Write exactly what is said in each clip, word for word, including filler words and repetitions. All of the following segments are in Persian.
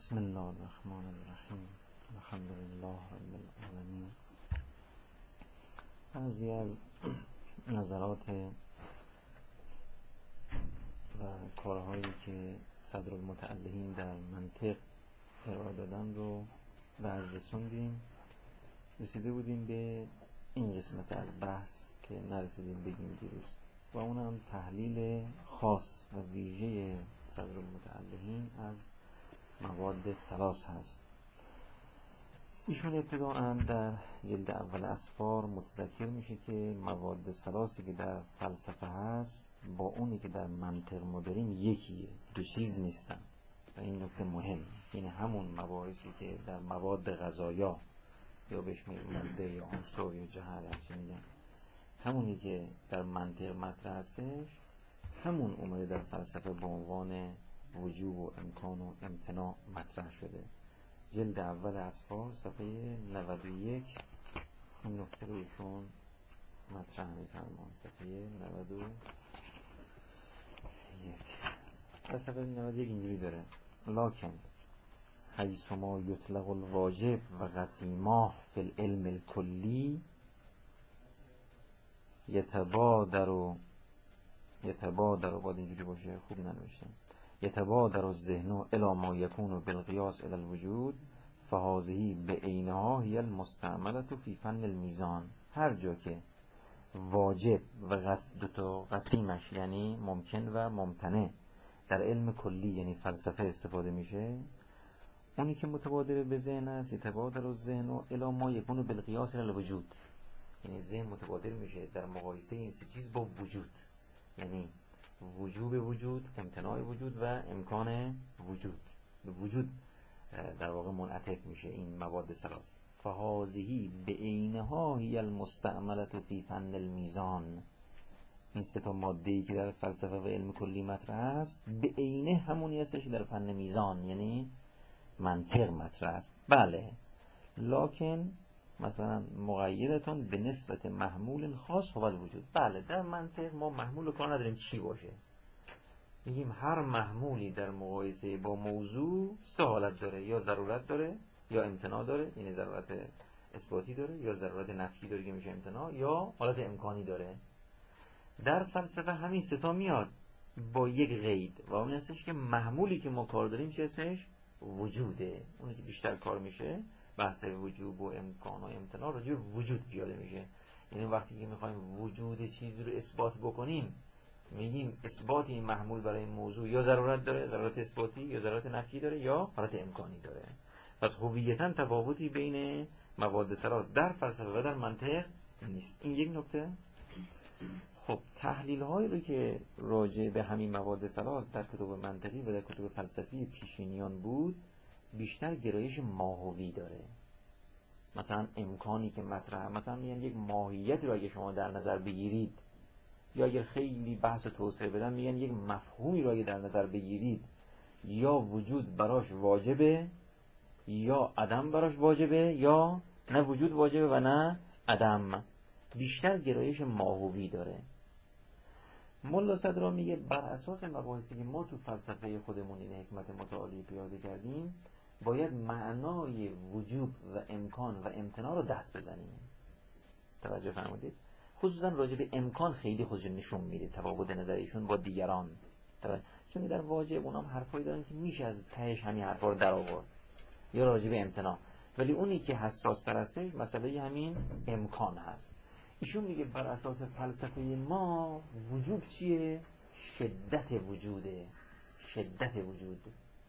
بسم الله الرحمن الرحیم. الحمد لله رب العالمین. بعضی از نظرات و کارهایی که صدرالمتعلقین در منطق ارائه دادن رو بعد رسوندیم. رسیده بودیم به این قسمت از بحث که نرسیدیم بگیم دیروز، و اونم تحلیل خاص و ویژه صدرالمتعلقین از مواد ثلاث هست. ایشون ابتداءً در جلد اول اسفار متذکر میشه که مواد ثلاثی که در فلسفه هست با اونی که در منطق ما داریم یکیه، دو چیز نیستن. و این نکته مهم، این همون مباحثی که در مواد غذایا یا بهش میگن ماده یا عنصر یا جهل هست، میگن همونی که در منطق مطرح هستش همون اومده در فلسفه به عنوان وجوب و امکان و امتناع مطرح شده. جلد اول اسفار صفحه نود و یک این نکته رو ایشون مطرح می‌فرمایند. صفحه نود و یک در صفحه نود و یک اینجوری داره: لکن حیث ما یطلق الواجب و قسیماه فی العلم الکلی یتبادر و یتبادر و باید اینجوری باشه، خوب ننوشتم، یتبادر الذهن الی ما یکون بالقیاس الی الوجود فهذه بعینها هی المستعمله فی فن المیزان. هر جا که واجب و قص دو تا قسیمش یعنی ممکن و ممتنع در علم کلی یعنی فلسفه استفاده میشه، اونی که متبادر به ذهن است یتبادر الذهن الی ما یکون بالقیاس الی الوجود، یعنی ذهن متبادر میشه در مقایسه این سه چیز با وجود، یعنی وجوب وجود، امتناع وجود و امکان وجود. به وجود در واقع منعطف میشه این مواد ثلاث. فهذه بعینها هی المستعمله فی فن المیزان. این سه تا ماده‌ای که در فلسفه و علم کلی مطرح است به عینه همونی هستش در فن میزان یعنی منطق مطرح است. بله، لکن مثلا مقیدتون به نسبت محمول خاص هو الوجود. بله، در منطق ما محمول کار نداریم چی باشه، میگیم هر محمولی در مقایسه با موضوع سه حالت داره: یا ضرورت داره، یا امتناع داره یعنی ضرورت اثباتی داره، یا ضرورت نفی داره که میشه امتناع، یا حالت امکانی داره. در فلسفه همین سه تا میاد با یک قید و اون هستش که محمولی که ما کار داریم چه هستش؟ وجوده. اونی که بیشتر کار میشه بحث وجوب و امکان و امتناع راجع به وجود پیاده میشه. یعنی وقتی که میخوایم وجود چیزی رو اثبات بکنیم میگیم اثبات این محمول برای موضوع یا ضرورت داره، ضرورت اثباتی، یا ضرورت نفی داره، یا حالت امکانی داره. پس هویتاً تفاوتی بین مواد ثلاث در فلسفه و در منطق نیست. این یک نکته. خب تحلیل هایی رو که راجع به همین مواد ثلاث در کتب منطقی و در کتب فلسفی پیشینیان بود بیشتر گرایش ماهوی داره. مثلا امکانی که مطرح، مثلا میگن یک ماهیتی رو اگه شما در نظر بگیرید، یا اگر خیلی بحث توسعه بدن میگن یک مفهومی رو اگه در نظر بگیرید یا وجود براش واجبه یا عدم براش واجبه، یا نه وجود واجبه و نه عدم. بیشتر گرایش ماهوی داره. ملا صدرا میگه بر اساس مباحثی که ما تو فلسفه خودمون این حکمت متعالی پیاده کردیم باید معنای وجوب و امکان و امتناع رو دست بزنیم. توجه فرمودید؟ خصوصا راجع به امکان خیلی خودش نشون میده تفاوت نظریشون با دیگران، چون در واجب اونام حرفایی دارن که میشه از تهش همین حرفا رو در آورد، یا راجع به امتناع، ولی اونی که حساس تر هستش مسئله همین امکان هست. ایشون میگه بر اساس فلسفه ما وجود چیه؟ شدت وجوده، شدت وجود.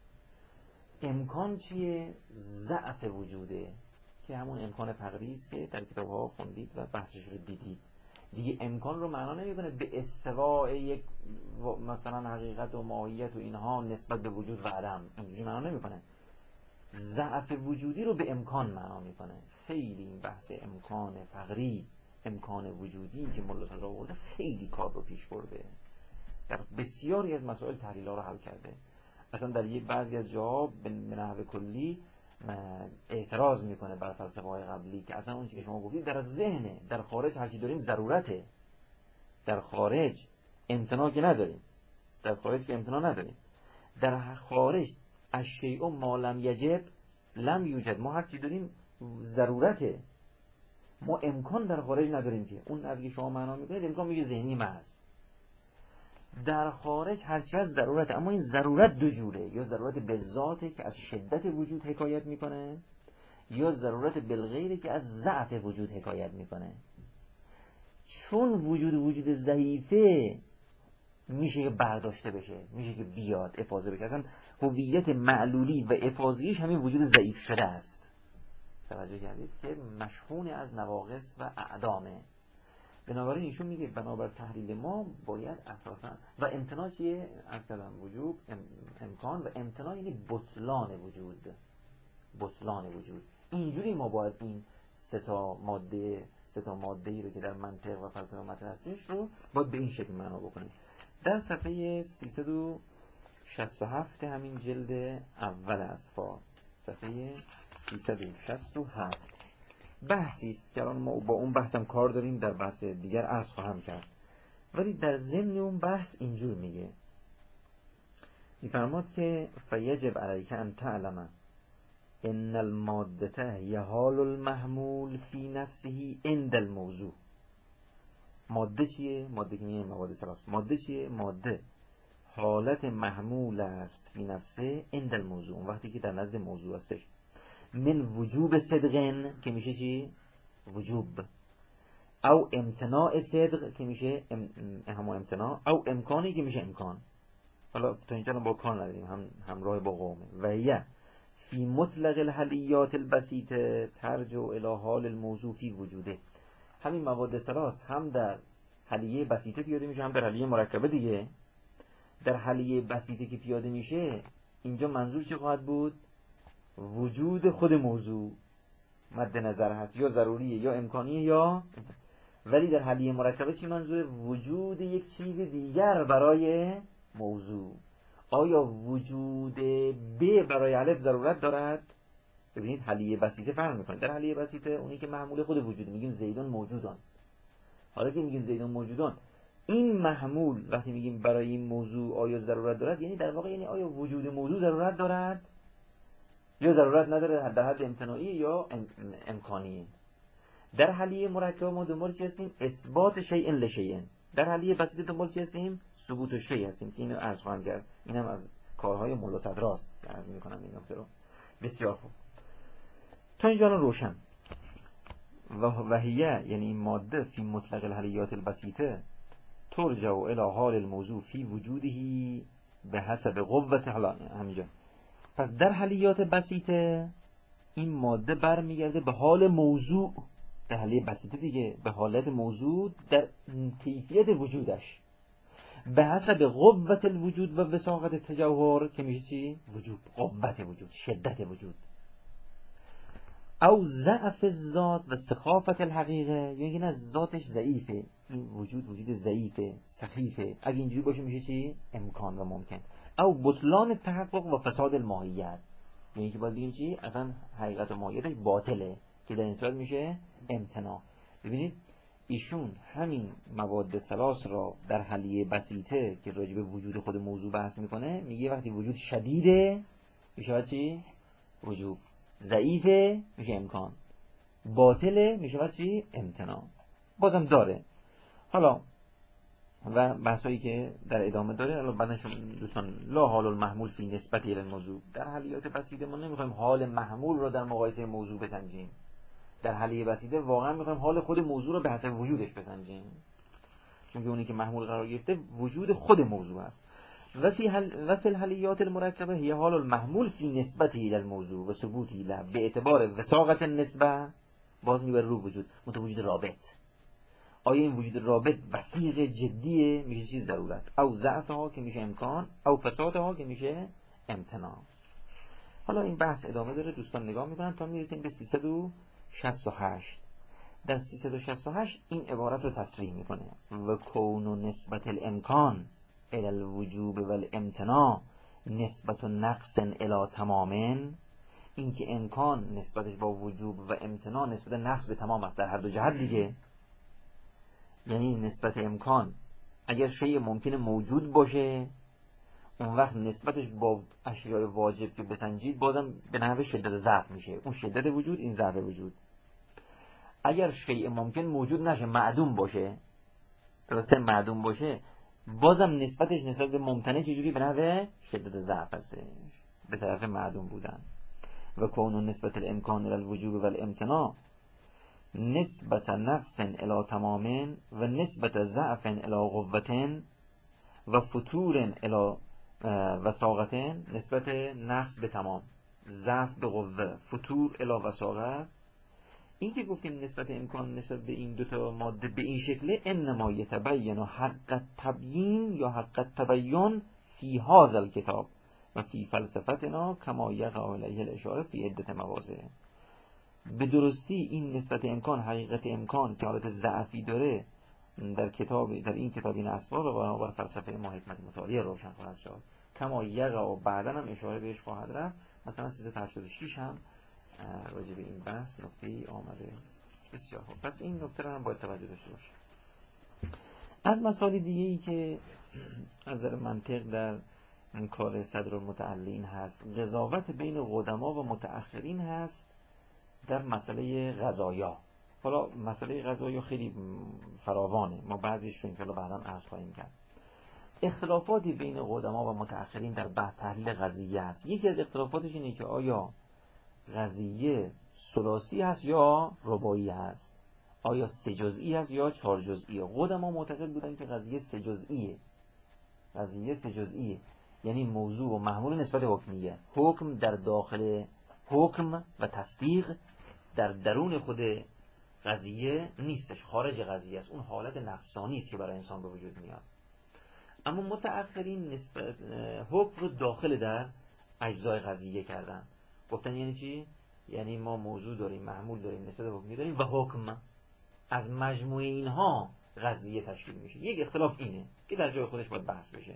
امکان چیه؟ ضعف وجوده، که همون امکان فقری است که در کتاب ها خوندید و بحثش رو دیدید. دیگه امکان رو معنا نمیکنه به استواء یک مثلا حقیقت و ماهیت و اینها نسبت به وجود و عدم، اینجوری معنا نمیکنه. ضعف وجودی رو به امکان معنا میکنه. خیلی این بحث امکان فقری، امکان وجودی که ملا صدرا آورده خیلی کار رو پیش برده، در بسیاری از مسائل تحلیل‌ها رو حل کرده. اصلا در یک بعضی از جاها به نحو کلی اعتراض میکنه بر فلسفه های قبلی که اصلا اون چیزی که شما گفتید در ذهنه، در خارج هر چی داریم ضرورته، در خارج امتناع که نداریم، در خارج که امتناع نداریم، در خارج الشیء ما لم یجب لم یوجد. ما هر چی داریم ضرورته، ما امکان در خارج نداریم که اون اگه شما معنا میکنید امکان میگه ذهنی محض. در خارج هرچی از ضرورت، اما این ضرورت دو جوره، یا ضرورت به ذاته که از شدت وجود حکایت میکنه، یا ضرورت بالغیره که از ضعف وجود حکایت میکنه. چون وجود وجود ضعیفه میشه که برداشته بشه، میشه که بیاد افاضه بشه. اصلا هویت معلولی و افاضیش همین وجود ضعیف شده است. توجه کردید که مشحون از نواقص و اعدامه. بنابراین ایشون میگه بنابر تحلیل ما باید اساسا و امتناع چیه؟ از کلام وجود ام، امکان، و امتناع یعنی بطلان وجود، بطلان وجود. اینجوری ما باید این سه تا ماده سه تا ماده ای رو که در منطق و فلسفه مطرح هستش رو باید به این شکل معنا بکنیم. در صفحه سیصد و شصت و هفت همین جلد اول اصفا، صفحه سیصد و شصت و هفت بحثی که الان ما با اون بحثم کار داریم، در بحث دیگر عرض خواهم کرد، ولی در ضمن اون بحث اینجور میگه، میفرماد که فیجب علیک ان تعلم ان المادته هی حال المحمول فی نفسه عند الموضوع. ماده چیه؟ ماده که میگه مواد ثلاث. ماده چیه؟ ماده حالت محمول است فی نفسه عند الموضوع، وقتی که در نزد موضوع هستش. من وجوب صدقن که میشه چی؟ وجوب. او امتناع صدق که میشه ام... همون امتناع، او امکانی که میشه امکان. حالا تا اینجا با کار نداریم، هم همراه با قومه. و یه فی مطلق الحلیات البسیطه ترجع الی حال الموضوع فی وجوده. همین مواد ثلاث هم در حلیه بسیطه پیاده میشه، هم در حلیه مرکبه دیگه. در حلیه بسیطه که پیاده میشه اینجا منظور چی خواهد بود؟ وجود خود موضوع مد نظر هست، یا ضروریه یا امکانیه یا. ولی در حلیه مرکبه چی منظوره؟ وجود یک چیز دیگر برای موضوع. آیا وجود ب برای الف ضرورت دارد؟ ببینید حلیه بسیطه فرق میکنه. در حلیه بسیطه اونی که محمول خود وجود، میگیم زیدون موجودان. حالا که میگیم زیدون موجودان، این محمول وقتی میگیم برای این موضوع آیا ضرورت دارد، یعنی در واقع یعنی آیا وجود موضوع ضرورت دارد یا ضرورت نداره، در حد امتناعی یا ام... امکانی. در حلیه مرکبه ما دنبال چی هستیم؟ اثبات شیء لشیء. در حلیه بسیطه دنبال چی هستیم؟ ثبوت شیء هستیم که اینو عرض خواهم کرد. اینم از کارهای مولا صدراست که عرض میکنم این نکته رو. بسیار خوب، تا اینجا روشن. و وهیه یعنی این ماده فی مطلق الحلیات البسیطه ترجع الی حال الموضوع فی وجوده به حسب قوت حالا همینجا. پس در حلیات بسیطه این ماده برمیگرده به حال موضوع، در حلیه بسیطه دیگه، به حالت موضوع در کیفیت وجودش، به حسب قوت الوجود و وساقت تجوهر که میشه چی؟ وجود، قوت وجود، شدت وجود. او ضعف الذات و سخافت الحقیقه، یعنی نه ذاتش ضعیفه، این وجود وجود ضعیفه، سخیفه. اگه اینجوری باشه میشه چی؟ امکان و ممکن. او بطلان تحقق و فساد الماهیت، یعنی که باید بگیم چی؟ اصلا حقیقت و ماهیتش باطله، که در این صورت میشه امتناع. ببینید ایشون همین مواد ثلاث را در حلیه بسیطه که راجع به وجود خود موضوع بحث میکنه، میگه وقتی وجود شدیده میشه چی؟ وجود. ضعیفه میشه امکان. باطله میشه چی؟ امتناع. بازم داره. حالا و بحثایی که در ادامه داره، الان بعدشون دوستان لا حال المحمول فی نسبت الی الموضوع. در حلیات بسیطه ما نمیخوایم حال محمول رو در مقایسه موضوع بسنجیم. در حلیه بسیطه واقعا میخوایم حال خود موضوع رو به حسب وجودش بسنجیم، چون که اونی که محمول قرار گرفته وجود خود موضوع است. و فی حل و فی الحلیات المرکبه هی حال المحمول فی نسبت الی الموضوع و ثبوتی له به اعتبار وساقت النسبه. باز میبره رو وجود، متو وجود رابط. آیا این وجود رابط وثیق جدیه میشه چیز ضرورت، او ضعفها که میشه امکان، او فسادها که میشه امتناع. حالا این بحث ادامه داره، دوستان نگاه میکنن تا میرسیم به سیصد و شصت و هشت. در سیصد و شصت و هشت این عبارت رو تصریح میکنه: و کون و نسبت الامکان الی الوجوب و الامتناع نسبت نقص الی تمامن. این که امکان نسبتش با وجوب و امتناع نسبت نقص به تمام است در هر دو جهت دیگه. یعنی نسبت امکان اگر شیء ممکنه موجود باشه، اون وقت نسبتش با اشیاء واجب که بسنجید بازم به نحو شدت ضعف میشه. اون شدت وجود، این ضعف وجود. اگر شیء ممکن موجود نشه، معدوم باشه، درسته، معدوم باشه، بازم نسبتش نسبت به ممتنع چجوری؟ به نحو شدت ضعف هستش، به طرف معدوم بودن. و کون نسبت الامکان الى الوجوب و الامتناع نسبت نقص الى تمام و نسبت ضعف الى قوة و فتور الى وساقت. نسبت نقص به تمام، ضعف به قوه، فتور الی وساقت. این که گفتیم نسبت امکان نسبت به این دوتا ماده به این شکله، انما یتبین و حق تبیین یا حق تبیین فی هذا الکتاب و فی فلسفتنا کما یقع علیه الاشاره فی عدت مواضع. به درستی این نسبت امکان، حقیقت امکان که حالت ضعفی داره در کتاب، در این کتاب این اسباب و بنابر فلسفه ما حکمت متعالیه روشن خواهد شد. کما یقع و بعدا هم اشاره بهش خواهد رفت. مثلا سیصد و هشتاد و شش هم راجع به این بحث نکته‌ای آمده. بسیار خوب. پس این نکته رو هم باید توجه داشته باشیم. از مسائل دیگه‌ای که از نظر منطق در این کار صدرالمتعلین هست، قضاوت بین قدما و متأخرین هست در مسئله قضایا. حالا مسئله قضایا خیلی فراوانه، ما بعضیش رو انشاءالله بعدا عرض خواهیم کرد. اختلافاتی بین قدما و متأخرین در بحث تحلیل قضیه هست. یکی از اختلافاتش اینه که آیا قضیه ثلاثی هست یا رباعی هست، آیا سه جزئی هست یا چهار جزئیه. قدما معتقد بودن که قضیه سه جزئیه، قضیه سه جزئیه، یعنی موضوع و محمول نسبت حکمیه. حکم در داخل حکم و تصدیق در درون خود قضیه نیستش، خارج قضیه است. اون حالت نفسانی است که برای انسان به وجود میاد. اما متأخرین نسبت حکم رو داخل در اجزای قضیه کردن. گفتن یعنی چی؟ یعنی ما موضوع داریم، محمول داریم، نسبت حکمی داریم و حکم، از مجموع اینها قضیه تشکیل میشه. یک اختلاف اینه که در جای خودش باید بحث بشه.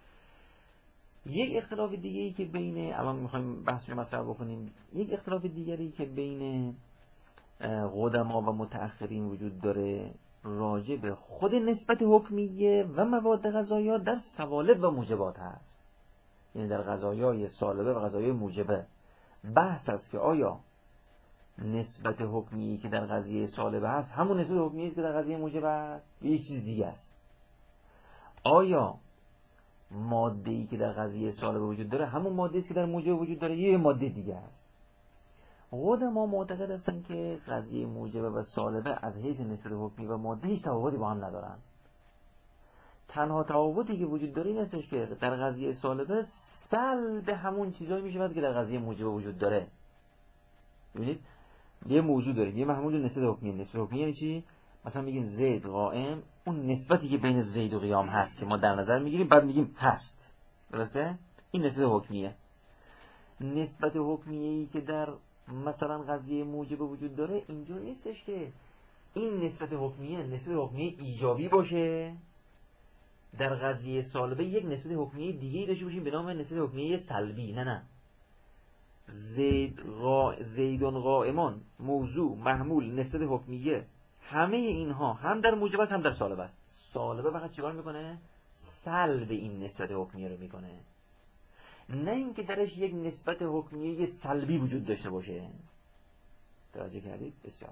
یک اختلاف دیگری که بین، الان میخوایم بحث رو مطرح بکنیم، یک اختلاف دیگری که بین قدما و متأخرین وجود داره راجع به خود نسبت حکمیه و مواد قضایا در سوالب و موجبات هست. یعنی در قضایای سالبه و قضایای موجبه بحث است که آیا نسبت حکمی که در قضیه سالبه هست همون نسبت حکمی است که در قضیه موجبه است یا یک چیز دیگه است. آیا ماده‌ای که در قضیه سالبه وجود داره همون ماده است که در موجبه وجود داره یا یه ماده دیگه است. قدما معتقد هستن که قضیه موجبه و سالبه از حیث نسبت حکمی و ماده هیچ تفاوتی با هم ندارن. تنها تفاوتی که وجود داره این هستش که در قضیه سالبه سلب همون چیزایی میشه که در قضیه موجبه وجود داره. ببینید یه موضوع داریم، یه محمول نسبت حکمی. نسبت حکمی یعنی چی؟ مثلا میگیم زید قائم، اون نسبتی که بین زید و قیام هست که ما در نظر میگیریم، بعد میگیم هست، درسته؟ این نسبت حکمیه. نسبت حکمیه‌ای که در مثلا قضیه موجبه وجود داره اینجور نیستش که این نسبت حکمیه نسبت حکمیه ایجابی باشه، در قضیه سالبه یک نسبت حکمیه دیگه داشته باشیم به نام نسبت حکمیه سلبی. نه نه، زید غا... زیدون قائمان، موضوع، محمول، نسبت حکمیه، همه اینها هم در موجب است هم در سالبه است. سالبه فقط چیکار میکنه؟ سلب این نسبت حکمیه رو میکنه، نه اینکه درش یک نسبت حکمیه سلبی وجود داشته باشه. توجه کردید؟ بسیار.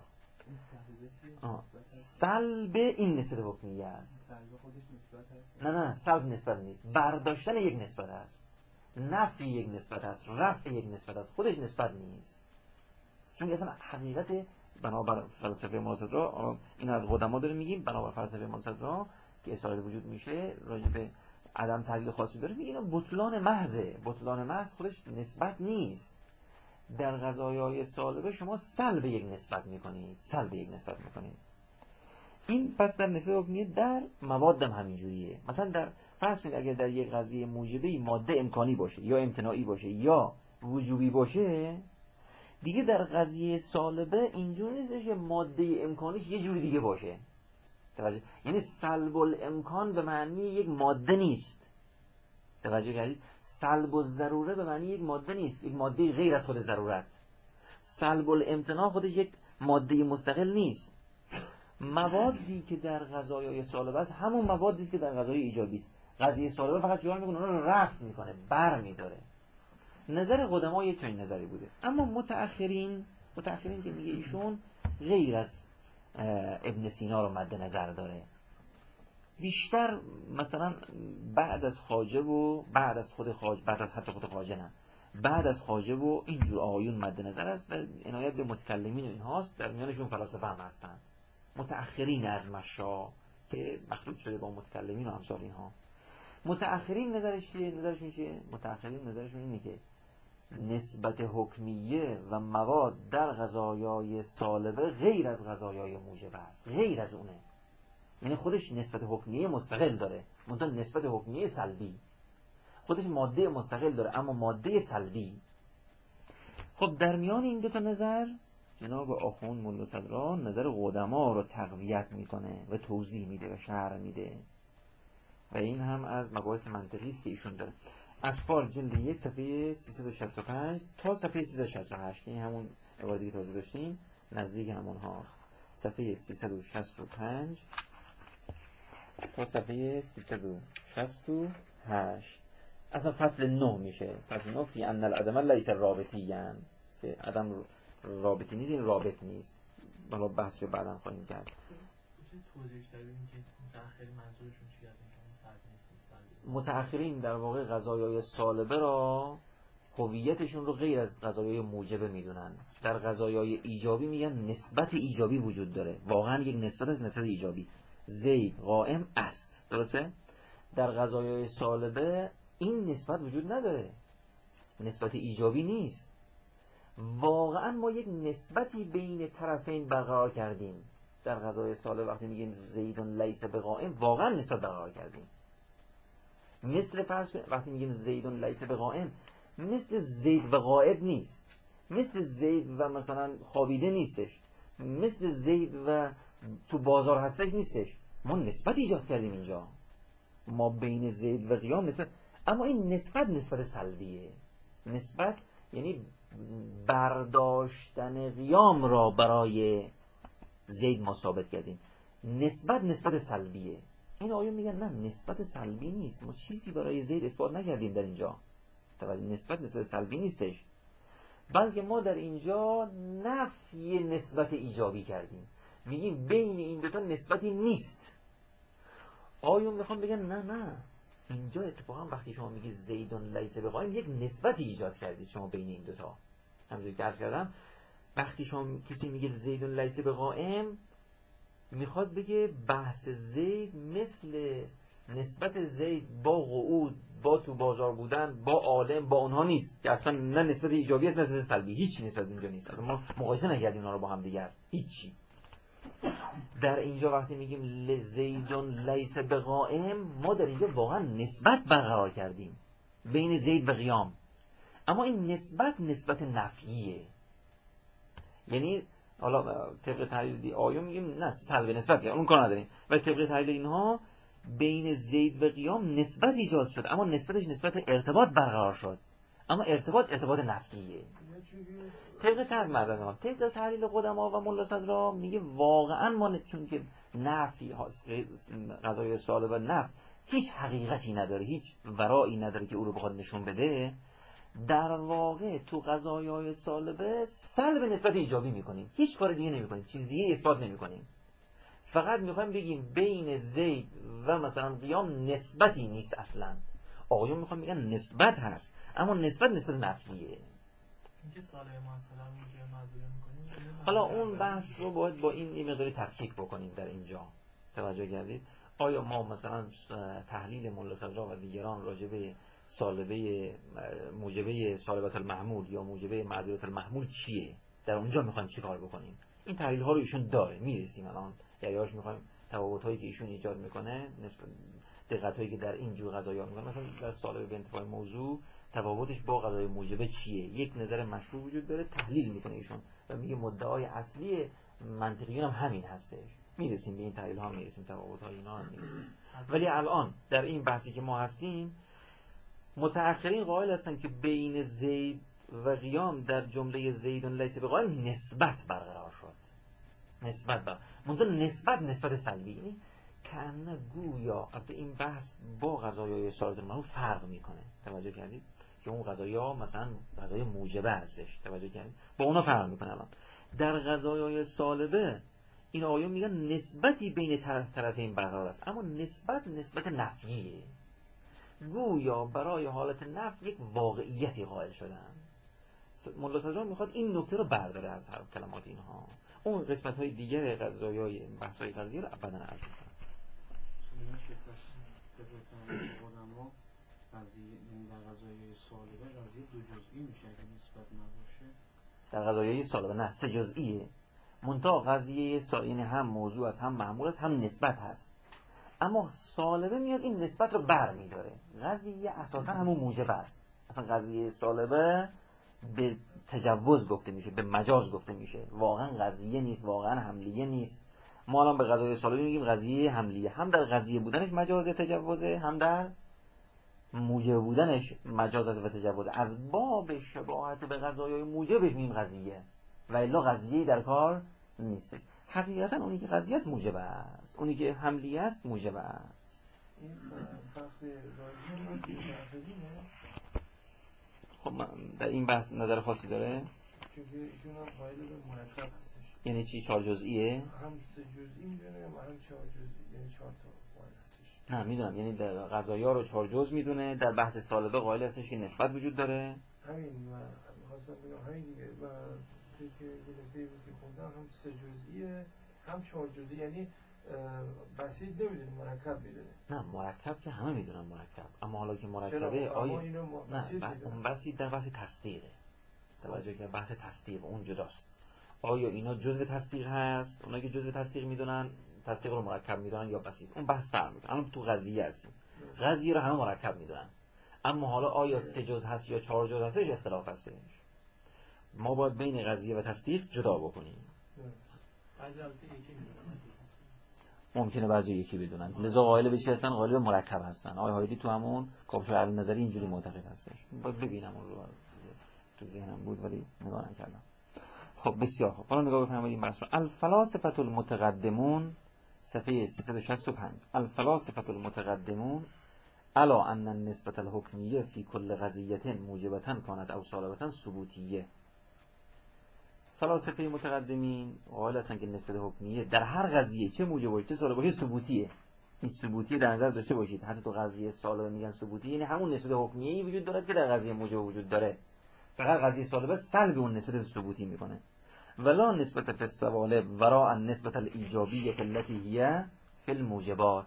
سلب این نسبت حکمیه است. نه نه، سلب نسبت نیست، برداشتن یک نسبت است. نفی یک نسبت است، رفع یک نسبت است، خودش نسبت نیست. چون اصلا حقیقت بنابر فلسفه مازدرا، این از قدما داره میگیم، بنابر فلسفه مازدرا که اصالت وجود میشه راجع به عدم تعلیل خاصی داره میگه، اینا بطلان محضه. بطلان محض خودش نسبت نیست. در قضایای سالبه شما سلب یک نسبت میکنید، سلب یک نسبت میکنید. این پس در نسبت حکمیه در مواد هم همینجوریه. مثلا در فرض کنید اگر در یک قضیه موجبه ماده امکانی باشه یا امتناعی باشه یا وجوبی باشه، دیگه در قضیه سالبه اینجور نیستش که ماده امکانیش یه جوری دیگه باشه. توجه؟ یعنی سلب الامکان به معنی یک ماده نیست. توجه کردید؟ سلب الضروره به معنی یک ماده نیست، یک ماده غیر از خود ضرورت. سلب الامتناع خودش یک ماده مستقل نیست. موادی که در قضایای سالبه است همون موادی است که در قضایای ایجابی است. قضیه سالبه فقط چیکار میکنه؟ اون رو رفع میکنه، بر میداره. نظر قدما یه چنین نظری بوده. اما متأخرین متأخرین که میگه ایشون غیر از ابن سینا رو مد نظر داره، بیشتر مثلا بعد از خواجه و بعد از خود خواجه، بعد از حتی خود خواجه نه، بعد از خواجه و اینجور آقایون مد نظر است و عنایت به متکلمین و اینهاست، در میانشون فلاسفه هم هستن. متأخرین از مشا که مخلوط شده با متکلمین و امثال اینها. متأخرین نظرش چیه؟ نظرشون چیه؟ متأخرین نظرشون اینه که نسبت حکمیه و مواد در قضایای سالبه غیر از قضایای موجبه است، غیر از اونه. یعنی خودش نسبت حکمیه مستقل داره، منتها نسبت حکمیه سلبی. خودش ماده مستقل داره اما ماده سلبی. خب در میان این دو تا نظر جناب آخوند ملا صدرا نظر قدما رو تقویت میکنه و توضیح میده و شرح میده و این هم از مباحث منطقی است که ایشون داره. اصفار جلد یک صفحه سیصد و شصت و پنج تا صفحه سیصد و شصت و هشت، این همون عبارتی که تازه داشتیم نزدیک همون هاست. صفحه سیصد و شصت و پنج تا صفحه سیصد و شصت و هشت. اصلا فصل نه میشه. فصل نه فی ان العدم لیس رابطیان، که عدم رابطی نیست، این رابط نیست. حالا بحث رو بعداً خواهیم کرد. متأخرین در واقع قضایای سالبه را هویتشون رو غیر از قضایای موجبه میدونن. در قضایای ایجابی میگن نسبت ایجابی وجود داره، واقعا یک نسبت از نسبت ایجابی، زید قائم است، درسته؟ در قضایای سالبه این نسبت وجود نداره، نسبت ایجابی نیست. واقعا ما یک نسبتی بین طرفین برقرار کردیم. در قضای سالبه وقتی میگیم زیدون لیس بقائم، واقعا نسبت برقرار کردیم. مثل فرض وقتی میگیم زیدون لیس بقائم، مثل زید و غائب نیست، مثل زید و مثلا خوابیده نیستش، مثل زید و تو بازار هستش نیستش. ما نسبت ایجاد کردیم اینجا، ما بین زید و قیام نسبت. اما این نسبت نسبت سلبیه. نسبت یعنی برداشتن قیام را برای زید ما ثابت کردیم. نسبت نسبت سلبیه. این آیون میگن نه، نسبت سلبی نیست، ما چیزی برای زید اثبات نکردیم در اینجا. نسبت نسبت سلبی نیستش، بلکه ما در اینجا نفی نسبت ایجابی کردیم. میگیم بین این دوتا نسبتی نیست. آیون میخوام بگن نه نه، اینجا اتفاقا وقتی شما میگید زیدون لیس بقائم یک نسبتی ایجاد کردید شما بین این دوتا. همونجوری که عرض کردم وقتی شما کسی میگه زیدون لیس بقائم، میخواد بگه بحث زید مثل نسبت زید با قعود، با تو بازار بودن، با عالم، با اونها نیست، که اصلا نه نسبت ایجابی است نه نسبت سلبی، هیچ نسبت اینجا نیست. اصلا ما مقایسه نکردیم اینا رو با هم دیگر، هیچی. در اینجا وقتی میگیم لزیدون لیس بقائم، ما در اینجا واقعا نسبت برقرار کردیم بین زید و قیام، اما این نسبت نسبت نفیه. یعنی حالا طبق تحلیل آیون میگیم نه سلب نسبت، اون کار نداریم، ولی طبق تحلیل اینها بین زید و قیام نسبت ایجاد شد، اما نسبتش نسبت ارتباط برقرار شد، اما ارتباط ارتباط نفیه. طبق تحلیل مردم طبق تحلیل قدما و ملا صدرا میگه واقعا ما چون که نفی هاست، قضایای سالبه و نفی هیچ حقیقتی نداره، هیچ ورایی نداره که او رو بخواد نشون بده. در واقع تو قضایای سالبه سلب نسبت ایجابی میکنیم، هیچ کار دیگه نمیکنیم، چیز دیگه اثبات نمیکنیم. فقط میخوایم بگیم بین زید و مثلا قیام نسبتی نیست اصلا. آقایون میخوام بگن نسبت هست، اما نسبت نسبت نفیه. حالا اون بحث رو باید با این این مقداری تفکیک بکنیم در اینجا. توجه کردید؟ آیا ما مثلا تحلیل ملا صدرا و دیگران راجبه سالبه موجبه سالبت المحمول یا موجبه معدودت المحمول چیه؟ در اونجا میخوایم چی کار بکنیم؟ این تحلیل ها رو ایشون داره، میرسیم الان یعنیش میخوایم تفاوت هایی که ایشون ایجاد میکنه، دقت هایی که در این جور قضایا میکنه، مثلا در سالبه به انتفاع موضوع تفاوتش با قضای موجبه چیه؟ یک نظر مشروع وجود داره، تحلیل میکنه ایشون و میگه مدعای اصلی منطقیون هم همین هستش. میرسیم به این تحلیل ها، میرسیم تفاوت های اینا هم میرسیم. ولی الان در این بحثی که ما هستیم، متأخرین قائل هستن که بین زید و قیام در جمله زیدون لیس بقائم نسبت برقرار شد. نسبت بر منتها نسبت نسبت سلبی، یعنی کأنه گویا البته این بحث با غذایای سالبه معروف فرق میکنه، توجه کردید که اون غذایا مثلا غذای موجبه هستش، توجه کردید با اونا فرق میکنه. الان در غذایای سالبه این آیون میگن نسبتی بین طرفین برقرار است، اما نسبت نسبت نفیه، گویا برای حالت نفی یک واقعیتی قائل شدن. مولا صدران میخواد این نکته رو برداره از هر کلمات اینها، اون قسمت های دیگر غذایای بحث های قضیه رو ابدا عرض میکنم. در غذایای سالبه قضیه دو جزئی میشه اگه نسبت نباشه. در غذایای سالبه نه، سه جزئیه. منتها قضیه سالبه یعنی هم موضوع است، هم معمول است، هم نسبت هست. اما سالبه میاد این نسبت رو بر میداره. قضیه اساسا همون موجبه است. اصلا قضیه سالبه به تجوز گفته میشه، به مجاز گفته میشه، واقعا قضیه نیست، واقعا حملیه نیست. ما الان به قضیه سالبه میگیم قضیه حملیه، هم در قضیه بودنش مجاز تجوزه، هم در موجب بودنش مجاز و تجوزه. از باب شباهت به قضایای موجبش میگیم قضیه، و الا قضیه در کار نیست. حقیقتا اونی که قضیه است موجب است، اونی که حملیه است موجب است. این فصل راجعی نیست. خب در این بحث نظر خاصی داره؟ چون ایشون هم قائل به مرکب هستش. یعنی چی؟ چهار جزئیه؟ هم سه جزئی میدونه و هم چهار جزئی، یعنی چهار تا قائل هستش. نه میدونم، یعنی در قضایا رو چهار جزء میدونه. در بحث سالبه قائل هستش که نسبت وجود داره. همین من می‌خواستم بگم همین دیگه. و توی که گرفته بود که خوندم هم سه جزئیه هم چهار جزئی، یعنی بسیط نمیدونه مرکب میدونه. نه مرکب که همه میدونن مرکب، اما حالا که مرکبه آیا نه اون بسیط در بحث تصدیقه. توجه که بحث تصدیق اون جداست. آیا اینا جزء تصدیق هست؟ اونا که جزء تصدیق میدونن تصدیق رو مرکب میدونن یا بسیط، اون بحث فرق میکنه. الان تو قضیه هستیم، قضیه رو همه مرکب میدونن، اما حالا آیا سه جزء هست یا چهار جزء هستش اختلاف هستش. ما باید بین قضیه و تصدیق جدا بکنیم. ممکنه بعضی یکی بدونن، لذا قائل به چی هستن؟ قائل به مرکب هستن. آقای هایدی تو همون کاوش‌های علی نظری اینجوری معتقد هستش. باید ببینم اون رو، تو ذهنم بود ولی نگاه نکردم. خب بسیار خوب، حالا نگاه بفرمایید این بحث رو. الفلاسفه المتقدمون صفحه سیصد و شصت و پنج. الفلاسفه المتقدمون الا ان النسبة الحکمیه فی کل قضیه موجبة کانت او سالبة ثبوتیه. فلاسفه متقدمین قائل هستند که نسبت حکمیه در هر قضیه چه موجب باشه چه سالب باشه ثبوتیه. این ثبوتیه در نظر داشته باشید. حتی تو قضیه سالب میگن ثبوتی، یعنی همون نسبت حکمیه وجود داره که در قضیه موجب وجود داره. فقط قضیه سالبه سلب اون نسبت ثبوتی میکنه. ولا نسبت فی السوالب وراء النسبة الایجابیه التي هي فی الموجبات.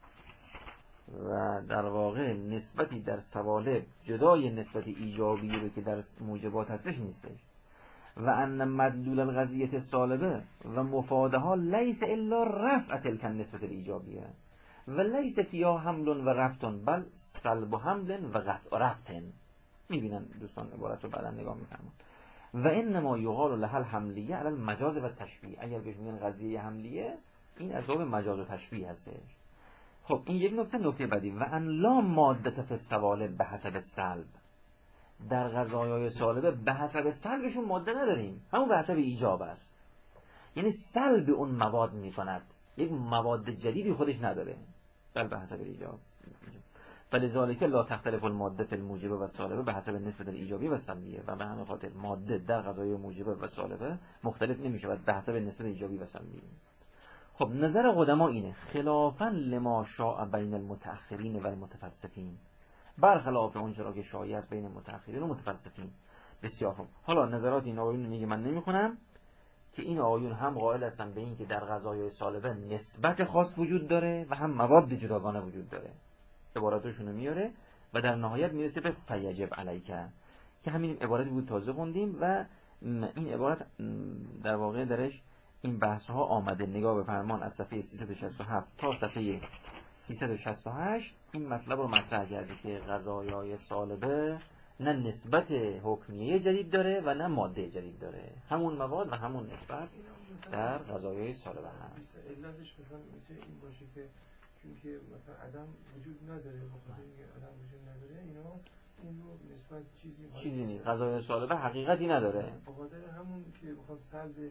و در واقع نسبتی در سوالب جدای نسبت ایجابی رو که در موجبات هستش نیستش. و ان مدلول القضیه سالبه و مفادها لیس الا رفع تلک النسبة الایجابیه و لیس فیها حمل و ربط بل سلب حمل و قطع ربط. میبینن دوستان عبارت رو بعدا نگاه میکنن. و انما یقال لها الحملیه علی المجاز و تشبیه. اگر بهش میگن قضیه حملیه، این از باب مجاز و تشبیه هستش. خب این یک نکته. نکته بعدی و ان لا ماده فی السوالب به حسب السلب. در قضایای سالبه به حسب سلبشون ماده نداریم، همون به حسب ایجاب است. یعنی سلب اون مواد میکند، یک مواد جدیدی خودش نداره، بل به حسب ایجاب. فلذالک لا تختلف الماده فی الموجبه و سالبه به حسب نسبت ایجابی و سلبیه. و به همین خاطر ماده در قضایای موجبه و سالبه مختلف نمیشه و به حسب نسبت ایجابی و سلبیه. خب نظر قدما اینه خلافا لما شاء بین المتأخرین و المتفلسفین، برخلاف اون چرا که شایع است بین متأخرین و متفلسفین. بسیار خوب. حالا نظرات این آقایون میگه من نمیخونم که این آقایون هم قائل هستن به این که در قضایای سالبه نسبت خاص وجود داره و هم مواد جداگانه وجود داره. عباراتشون رو میاره و در نهایت میرسه به فیجب علیکه که همین عبارتی بود تازه خوندیم و این عبارت در واقع درش این بحث ها آمده. نگاه به فرمان از صفحه سیصد و شصت و هفت تا صفحه سیصد و شصت و هشت این مطلب رو مطرح کرده که قضایای سالبه نه نسبت حکمیه جدید داره و نه ماده جدید داره، همون مواد و همون نسبت در قضایای سالبه هست. علتش مثلا میشه این باشه که چون که مثلا عدم وجود نداره، بخاطر اینکه عدم وجود نداره اینا این رو نسبت چیزی چیزی نیست. قضایای سالبه حقیقتی نداره، بخاطر همون که بخواد سلب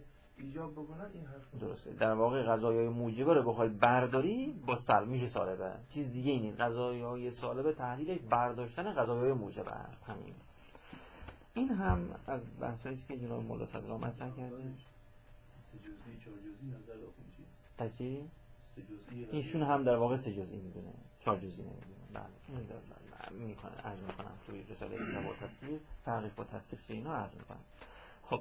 ایجاب بکنن این حرف درسته. در واقع غذایای موجبه رو بخوای برداری با سلب میشه سالبه، چیز دیگه اینه. غذایای سالبه تحلیلش برداشتن غذایای موجبه است. همین. این هم از بحثایی است که جناب مولا صدرا مطرح کرده. سه جزئی چهار جزئی نظر آخوندی تکی سه جزئی ایشون هم در واقع سه جزئی میدونه، چهار جزئی نمیدونه. بله این در میکنه عرض میکنم توی رساله کتاب و تصدیق تعریف و تصدیق اینا عرض میکنم. خب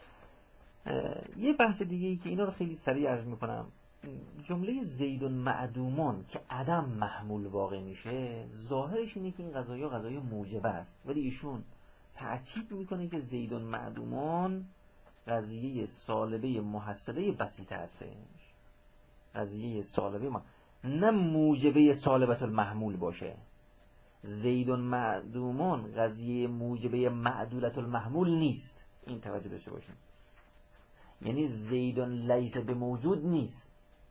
یه بحث دیگه ای که اینا رو خیلی سریع عرض میکنم، جمله زید معدومان که عدم محمول واقع میشه، ظاهرش اینه که این غذایا غذای موجبه است، ولی ایشون تأکید میکنه که زید معدومان قضیه سالبه محصله بسیطه هستش. قضیه سالبه ما نه موجبه سالبت المحمول باشه. زید معدومان قضیه موجبه معدولت المحمول نیست. این توجه داشته باشیم. یعنی زید لیس به موجود نیست،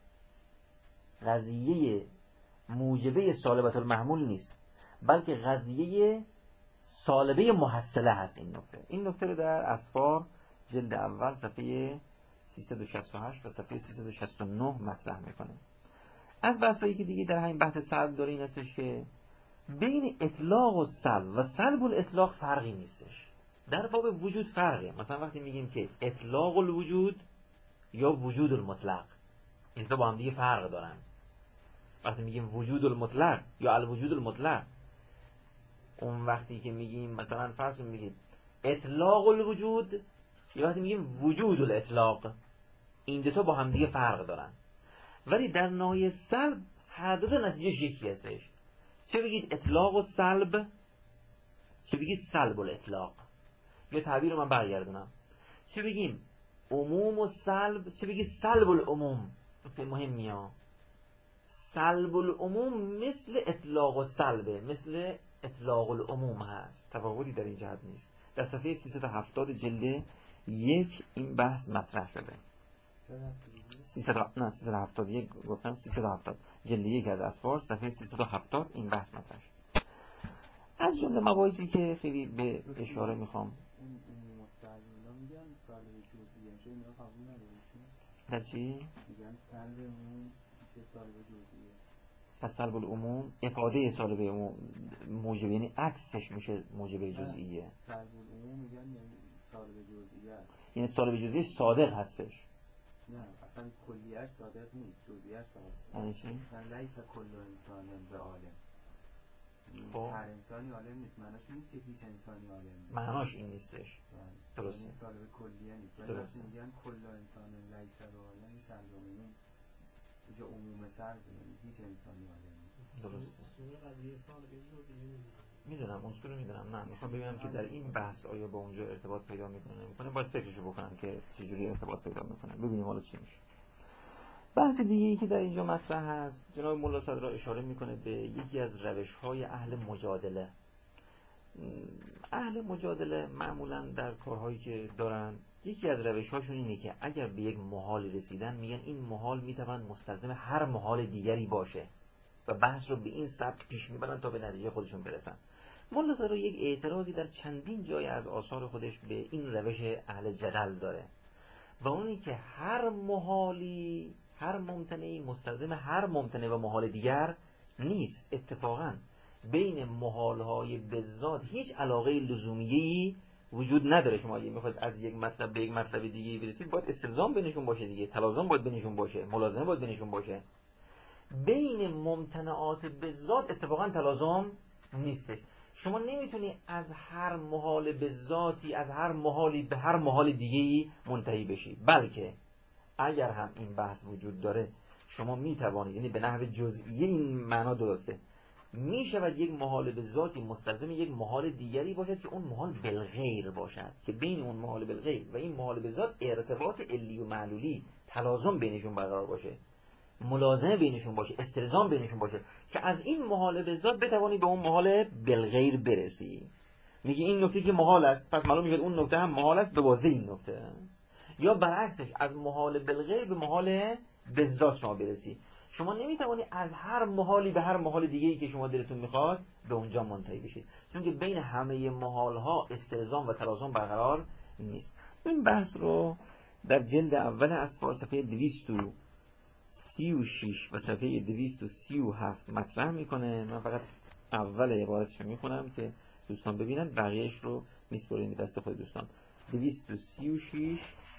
قضیه موجبه سالبت المحمول نیست، بلکه قضیه سالبه محصله هست. این نکته این نکته رو در اسفار جلد اول صفحه سیصد و شصت و هشت و صفحه سیصد و شصت و نه مطرح میکنه. از بحثایی که دیگه در همین بحث سلب داره این هستش که بین اطلاق و سلب و سلب الاطلاق فرقی نیستش. در باب وجود فرقه. مثلا وقتی میگیم که اطلاق الوجود یا وجود المطلق، این دو با هم دیگه فرق دارن. وقتی میگیم وجود المطلق یا الوجود المطلق، اون وقتی که میگیم مثلا فرض میگیم اطلاق الوجود یا وقتی میگیم وجود الاطلاق، این دو تا با هم دیگه فرق دارن. ولی در ناحیه سلب هر دو تا نتیجه یکی هستش. چه بگید اطلاق و سلب، چه بگید سلب و الاطلاق. یه تعبیر رو من برگردونم، چه بگیم عموم و سلب، چه بگید سلب العموم. نکته مهمیه. سلب العموم مثل اطلاق و سلبه، مثل اطلاق العموم هست، تفاوتی در این جهت نیست. در صفحه سیصد و هفتاد جلد یک این بحث مطرح شده. سیصد نه سیصد و هفتاد و یک گفتم، سیصد و هفتاد جلد یک از اسفار صفحه سیصد و هفتاد این بحث مطرح شده. از جمله مباحثی که خیلی به اشاره میخوام، اون مستعجلا میگن سالب جزئی میشه، اینا قبول نداره. در چی؟ میگن سالب اون چه سالب جزئیه. پس سلب العموم افاده سالب عموم موجب، یعنی عکسش میشه موجب جزئیه. سالب العموم میگن یعنی سالب جزئیه، یعنی سالب جزئیه صادق هستش. نه اصلا کلیه‌اش صادق نیست، جزئیه‌اش صادق. یعنی چی؟ مثلا لیس کل انسان به عالم. هر انسانی عالم نیست. معناش نیست که هیچ انسانی عالم نیست. معناش این نیستش. درسته. این سالب کلیه نیست. ولی وقتی میگن کل انسان لیس به عالم، سلب عموم اینجا عموم سلب، یعنی هیچ انسانی عالم نیست. درسته. اصول قضیه سالبه جزئی میدونم. میدونم اصول رو میدونم. نه میخوام ببینم که در این بحث آیا با اونجا ارتباط پیدا میکنه نمیکنه. باید فکرشو بکنم که چجوری ارتباط پیدا میکنه. ببینیم حالا چی میشه. بحث دیگه ای که در اینجا مطرح هست، جناب مولا صدرا اشاره میکنه به یکی از روش‌های اهل مجادله. اهل مجادله معمولا در کارهایی که دارن، یکی از روش‌هاشون اینه که اگر به یک محال رسیدن میگن این محال میتواند مستلزم هر محال دیگری باشه و بحث رو به این سبک پیش میبرن تا به نتیجه خودشون برسن. مولا صدرا یک اعتراضی در چندین جای از آثار خودش به این روش اهل جدل داره و اونی که هر محالی، هر ممتنعی مستلزم هر ممتنع و محال دیگر نیست. اتفاقا بین محالهای بذات هیچ علاقه لزومیه‌ای وجود نداره. شما اگه میخواید از یک مطلب به یک مطلب دیگه برسید باید استلزام بینشون باشه دیگه، تلازم باید بینشون باشه، ملازمه باید بینشون باشه. بین ممتنعات بذات اتفاقا تلازم نیستش. شما نمیتونی از هر محال بذاتی، از هر محالی به هر محال دیگه‌ای منتهی بشی، بلکه اگر هم این بحث وجود داره شما میتوانید، یعنی به نحو جزئیه این معنا درسته، میشود یک محال بذاتی مستلزم یک محال دیگری باشد که اون محال بالغیر باشد، که بین اون محال بالغیر و این محال بذات ارتباط علی و معلولی، تلازم بینشون برقرار باشه، ملازمه بینشون باشه، استلزام بینشون باشه، که از این محال بذات بتوانی به اون محال بالغیر برسی. میگه این نکته که محال است، پس معلوم میشه اون نکته هم محال است به واسطه این نکته. یا برعکسش از محال بالغیر به محال بذات شما برسی. شما نمیتوانی از هر محالی به هر محال دیگه‌ای که شما دلتون میخواد به اونجا منتهی بشید، چون که بین همه محالها استلزام و تلازم برقرار نیست. این بحث رو در جلد اول اسفار صفحه دویست و سی و شش و صفحه دویست و سی و هفت مطرح میکنه. من فقط اول عبارتش رو میخونم که دوستان ببینن، بقیهش رو میسپریم دست خود دوستان. دویست و سی و شش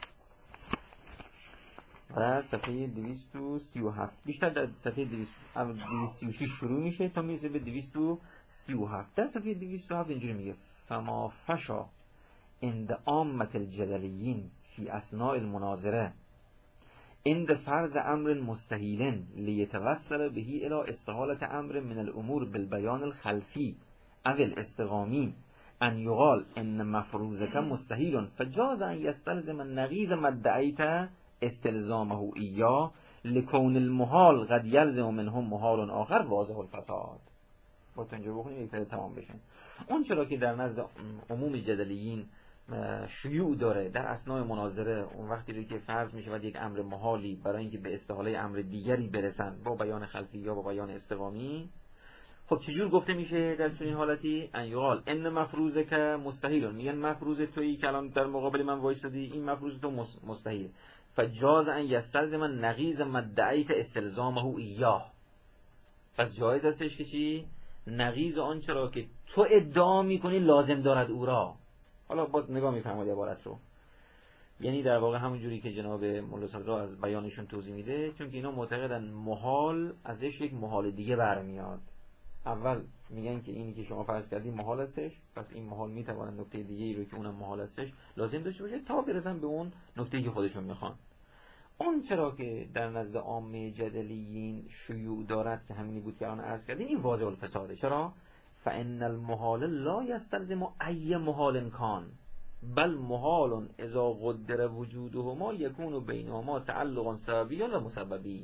و صفحه دویست و سی و هفت، بیشتر در صفحه دویست و سی و شش شروع میشه تا میرسه به دویست و سی و هفت. در صفحه دویست و هفت اینجوری میگه: فما فشا عند عامة الجدليين في أثناء المناظرة عند فرض أمر مستحيل ليتوصل به إلى استحالة أمر من الأمور بالبيان الخلفي أو الاستقامي أن يقال إن مفروضك مستحيل فجاز أن يستلزم النقيض ما ادعيت استلزامه إياه لكون المحال قد يلزم منهم محال آخر واضح الفساد. با تنجا بخونیم یک طرح تمام بشن. اون چرا که در نزد عموم جدلیین شیوع داره در اثناء مناظره، اون وقتی رو که فرض می شود یک امر محالی برای اینکه به استحاله امر دیگری برسن با بیان خلفی یا با بیان استقامی، خب چجور گفته میشه در چنین حالتی؟ ان یقال ان مفروضک مستحیل، میگن مفروض تویی که الان در مقابل من وایسادی، این مفروض تو مستحیل، فجاز ان یستلزم نقیض ما ادعیت استلزامه ایاه، پس جایز هستش که چی؟ نقیض آن چرا که تو ادعا میکنی لازم دارد او را. حالا باز نگاه میفرمایید عبارت رو، یعنی در واقع همون جوری که جناب مولا صدرا از بیانشون توضیح میده، چون که اینا معتقدن محال ازش یک محال دیگه برمیاد. اول میگن که اینی که شما فرض کردی محال هستش، پس این محال میتونه نکته دیگه ای رو که اونم محال هستش لازم داشته باشه تا برسن به اون نکته‌ای که خودشون میخوان. اون چرا که در نزد عامه جدلیین شیوع دارد که همینی بود که الان عرض کردیم، این واضح الفساده. چرا؟ فان المحال لا یستلزم ای محال کان بل محال اذا قدر وجودهما یکون بینهما تعلق سببی و مسببی.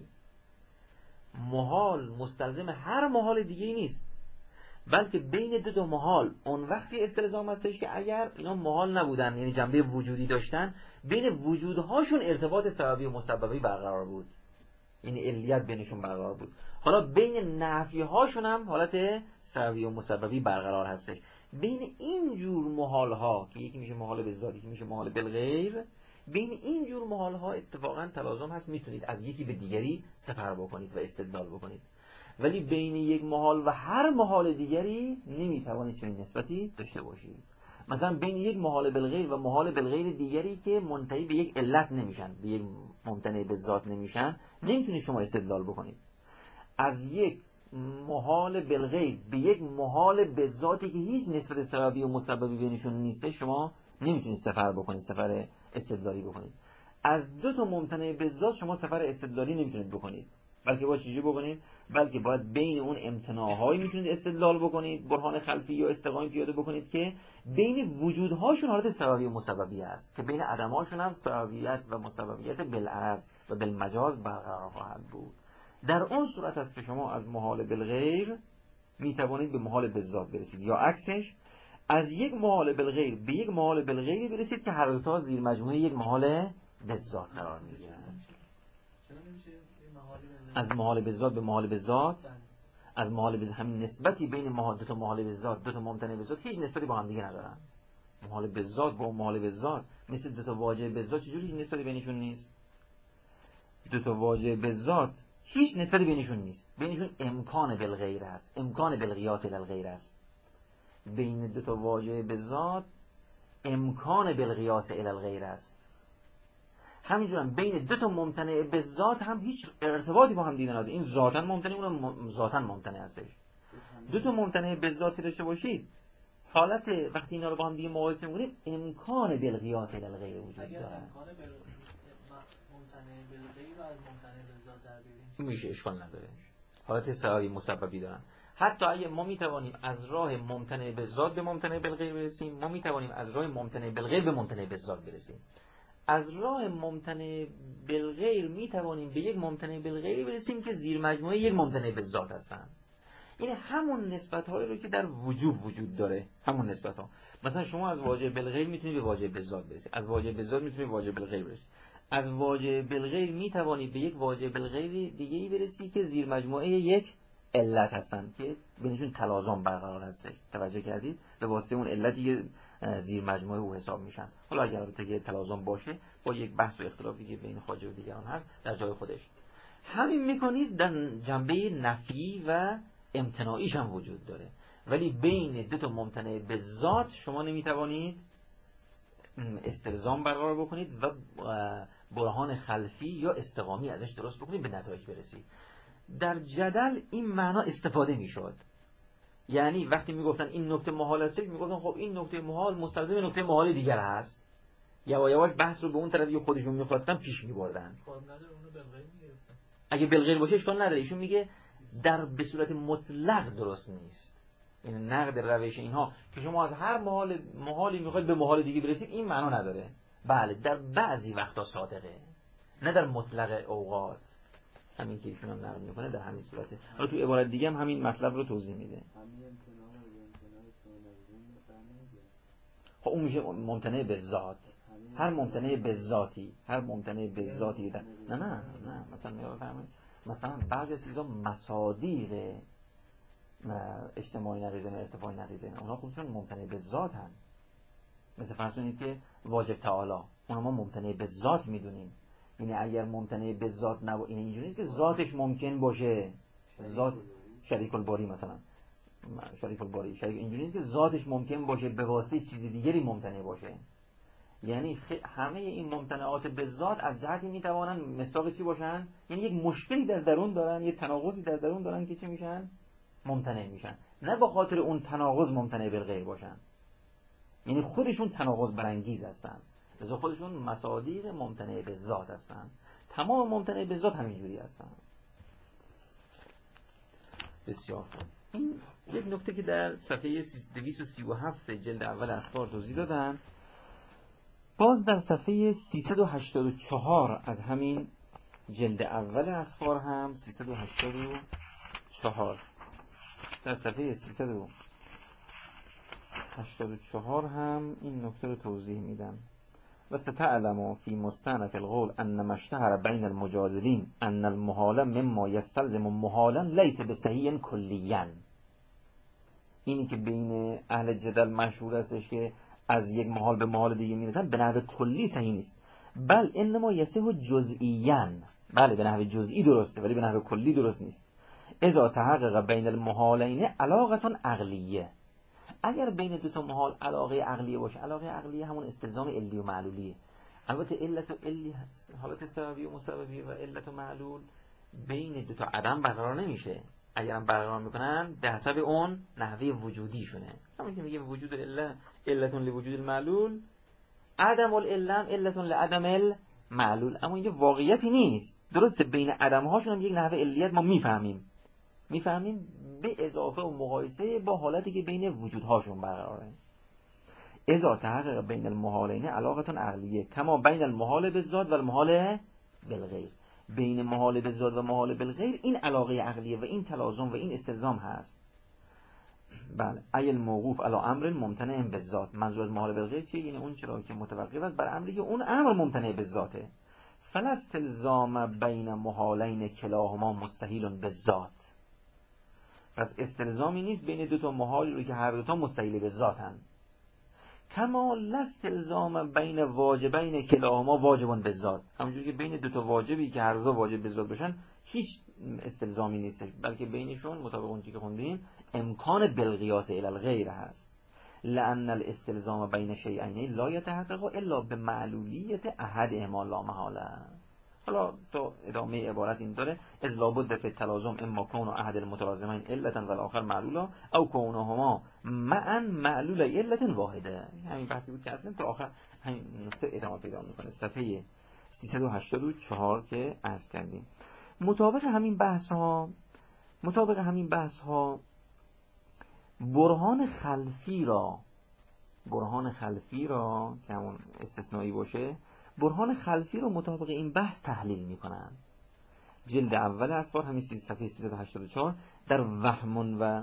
محال مستلزم هر محال دیگه ای نیست، بلکه بین دو تا محال اون وقتی استلزام هستش که اگر اینا محال نبودن، یعنی جنبه وجودی داشتن، بین وجودهاشون ارتباط سببی و مسببی برقرار بود، یعنی علیت بینشون برقرار بود. حالا بین نفی هاشون هم حالت سببی و مسببی برقرار هستش. بین این جور محال ها که یکی میشه محال به ذات، یکی میشه محال بالغیر، بین این جور محال ها اتفاقا تلازم هست، میتونید از یکی به دیگری سفر بکنید و استدلال بکنید، ولی بین یک محال و هر محال دیگری نمیتوانید چنین نسبتی داشته باشید. مثلا بین یک محال بالغیر و محال بالغیر دیگری که منتهی به یک علت نمیشن، به یک ممتنع به ذات نمیشن، نمیتونید شما استدلال بکنید. از یک محال بالغیر به یک محال به ذاتی که هیچ نسبت سببی و مسببی بینشون نیسته شما نمیتونید سفر بکنید، سفر استدلالی بکنید. از دو تا ممتنع به ذات شما سفر استدلالی نمیتونید بکنید، بلکه باید چیزی بکنید، بلکه باید بین اون امتناعهایی میتونید استدلال بکنید، برهان خلفی یا استقامی پیاده بکنید که بین وجودهاشون حالت سببی و مسببی است، که بین عدمهاشون هم سببیت و مسببیت بالعکس و بالمجاز برقرار خواهد بود. در اون صورت است که شما از محال بالغیر میتوانید به محال بالذات برسید، یا عکسش از یک محال بالغیر به یک محال بالغیری برسید که هر دو تا زیر مجموعه یک محال بالذات قرار میگیرند. از محال بالذات به محال بالذات، از محال بالذات، همین نسبتی بین محال دو تا محال بالذات، دو تا ممتنع بالذات هیچ نسبتی با هم دیگه ندارن. محال بالذات با محال بالذات مثل دو تا واجب بالذات، چجوری هیچ نسبتی بینشون نیست؟ دو تا واجب بالذات هیچ نسبتی بینشون نیست، بینشون امکان بالغیر است، امکان بالقیاس الی الغیر است. بین دو تا واجب بالذات امکان بالقیاس الی الغیر است. همینجور هم بین دو تا ممتنع به ذات هم هیچ ارتباطی با هم دیگه نداره، این ذاتاً ممتنع، اونم ذاتاً ممتنع هستش. دو تا ممتنع به ذاتی داشته باشید، حالت وقتی اینا رو با هم دیگه مقایسه می‌کنید امکان بالقیاس الی الغیر وجود داره. اگر امکان بال ممتنع بالغیر رو از ممتنع به ذات در بیاریم میشه، اشکال نداره، حالت سببی مسببی دارن. حتی اگه ما میتوانیم از راه ممتنع به ذات به ممتنع بالغیر برسیم، ما میتوانیم از راه ممتنع بالغیر به ممتنع به ذات برسیم. از راه ممتنع بالغیر می توانیم به یک ممتنع بالغیری برسیم که زیر مجموعه یک ممتنع بالذات هستند. این همون نسبت هایی رو که در وجوب وجود داره، همون نسبت ها. مثلا شما از واجب بالغیر میتونید به واجب بالذات برسید، از واجب بالذات میتونید به واجب بالغیر برسید، از واجب بالغیر می توانید به یک واجب بالغیر دیگه ای برسید که زیر مجموعه یک علت هستند که بینشون تلازم برقرار هست. توجه کردید؟ به واسطه اون علتی زیر مجموعه او حساب میشن. حالا اگر البته تلازم باشه با یک بحث و اختلافی که بین خواجه و دیگران هست در جای خودش. همین مکانیزم در جنبه نفی و امتناعیش هم وجود داره، ولی بین دو تا ممتنع به ذات شما نمیتوانید استلزام برقرار بکنید و برهان خلفی یا استقامی ازش درست بکنید به نتایج برسید. در جدل این معنا استفاده میشد، یعنی وقتی میگفتن این نکته محال است میگفتن خب این نکته محال مستلزم نکته محال دیگر هست، یواش یواش بحث رو به اون طرفی خودشون میخواستن پیش میبردن. اگه بالغیر باشه اشکال نداره. ایشون میگه در به صورت مطلق درست نیست. این نقد روش اینها که شما از هر محال محالی میخواید به محال دیگه برسید این معنا نداره. بله در بعضی وقتا صادقه، نه در مطلق اوقات. همین که ایشون هم نقد میکنه در همین صورته. حالا تو عبارت دیگه هم همین مطلب رو توضیح میده. خب اون میشه ممتنع به ذات. هر ممتنع به ذاتی، هر ممتنع به ذاتی در... نه نه نه مثلا میگم مثلا بعضی از چیزا مصادیق اجتماعی نقیضه نه ارتفاعی نقیضه، اونا خودشون ممتنع به ذات هن. مثل فرض کنید که واجب تعالی اونا ما ممتنع به ذات میدونیم. یعنی اگر ممتنع به ذات نبا این اینجوریه که ذاتش ممکن باشه، ذات شریک الباری مثلا شریک الباری شریک اینجوریه که ذاتش ممکن باشه به واسطه چیز دیگری ممتنع باشه. یعنی همه این ممتنعات به ذات از جهتی میتوانن مصداق چی باشن؟ یعنی یک مشکلی در درون دارن، یک تناقضی در درون دارن که چی میشن؟ ممتنع میشن. نه با خاطر اون تناقض ممتنع بالغیر باشن، یعنی خودشون تناقض برانگیز هستن، لذا خودشون مصادیق ممتنع به ذات هستن. تمام ممتنع به ذات همینجوری هستن. بسیار خوب. این یک نکته که در صفحه دویست و سی و هفت جلد اول اسفار توضیح دادن. باز در صفحه سیصد و هشتاد و چهار از همین جلد اول اسفار هم سیصد و هشتاد و چهار در صفحه سیصد و هشتاد و چهار هم این نکته رو توضیح میدن. و ستعلم فی مستأنف القول ان ما اشتهر بین المجادلین ان المحال مما یستلزم محالا لیس بصحیح کلیا. اینی که بین اهل جدل مشهور استش که از یک محال به محال دیگه میرسن به نحو کلی صحیح نیست، بل انما یصح جزئیاً. بله به نحو جزئی درسته ولی به نحو کلی درست نیست. اذا تحقق بین المحالین علاقه عقلیه. اگر بین دو تا محال علاقه عقلیه باشه، علاقه عقلیه همون استلزام علی و معلولیه. البته علت و علی حالت سببی و مسببی و علت و معلول بین دو تا عدم برقرار نمیشه. اگرم برقرار میکنن به حسب اون نحوه وجودیشونه. همون که میگه وجود العله علتون لوجود المعلول، عدم العله علتون لعدم المعلول. اما اینجا واقعیتی نیست. درسته بین عدم هاشون هم یک نحوه علیت ما میفهمیم میفهمیم به اضافه و مقایسه با حالتی که بین وجودهاشون برقراره. اذا تحقق بین المحالین علاقه عقلیه کما بین المحال بالذات و المحال بالغیر. بین محال بالذات و محال بالغیر این علاقه عقلیه و این تلازم و این استلزام هست. بله ای الموقوف علی امر ممتنع بالذات. منظور از محال بالغیر چیه؟ یعنی اون چرا که متوقف است بر امری که اون امر ممتنع بالذاته. فلا استلزام بین محالین کلاهما مستحیل بالذات. پس استلزامی نیست بین دو تا محالی رو که هر دو تا مستحیل بالذاتن. کما لا استلزام بین واجبین کلاهما واجب بالذات. همونجوری که بین دو تا واجبی که هر دو واجب بالذات باشن هیچ استلزامی نیست، بلکه بینشون مطابق اون چیزی که خوندیم امکان بالقیاس الی الغیر هست. لأن الاستلزام بین شیئین لا یتحقق الا بمعلولیت احدهما لا محاله. حالا تو ادامه عبارت این داره از لابد فی التلازم اما کون احد المتلازمین علتا و الاخر معلولا او کونهما معا معلول علت واحده. همین بحثی بود که اصلا تا آخر همین نقطه ادامه پیدا میکنه. صفحه سیصد و هشتاد و چهار که عرض کردیم. مطابق همین بحث ها مطابق همین بحث ها برهان خلفی را برهان خلفی را که همون استثنایی باشه برهان خلفی رو مطابق این بحث تحلیل میکنن. جلد اول اسفار همین صفحه سیصد و هشتاد و چهار در وهمون و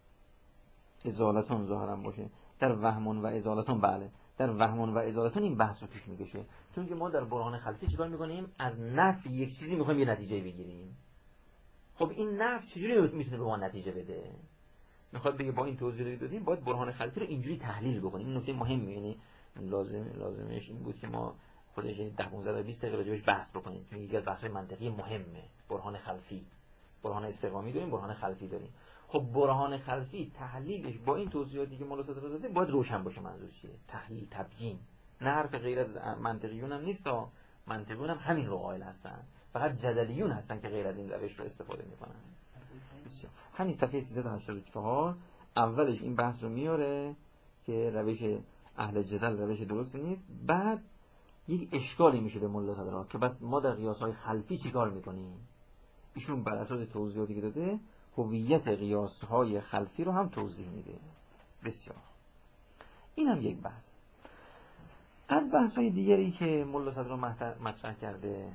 ازالتون ظاهرا باشه در وهمون و ازالتون. بله در وهمون و ازالتون این بحث رو پیش میکشه، چون که ما در برهان خلفی چیکار میکنیم؟ از نفی یک چیزی میخوایم یه نتیجه بگیریم. خب این نفی چجوری میتونه به ما نتیجه بده؟ میخواد بگه با این توضیحی دادیم باید برهان خلفی رو اینجوری تحلیل بکنیم. این نکته مهمه، یعنی لازم لازمش این بود که ما خودش ده پانزده تا بیست دقیقه راجعش بحث بکنیم، چون یکی از بحث‌های منطقی مهمه برهان خلفی. برهان استقامی داریم، برهان خلفی داریم. خب برهان خلفی تحلیلش با این توضیحاتی که مولا صدر داده باید روشن باشه منظور چیه، تحلیل تبیین، نه حرف غیر از منطقیون هم نیست. ها منطقیون هم همین رو قائل هستن، فقط جدلیون هستن که غیر از این روش رو استفاده میکنن. بسیار. همین صفحه سیصد و هشتاد و چهار اولش این بحث رو میاره که روش اهل جدل روش درست نیست. بعد یک اشکالی میشه به مولا صدر که بس ما در قیاس‌های خلفی چیکار میکنیم. ایشون بر اساس توضیحاتی که داده هویت قیاس‌های خلفی رو هم توضیح میده. بسیار. این هم یک بحث. از بحث‌های دیگری که مولا صدر مطرح کرده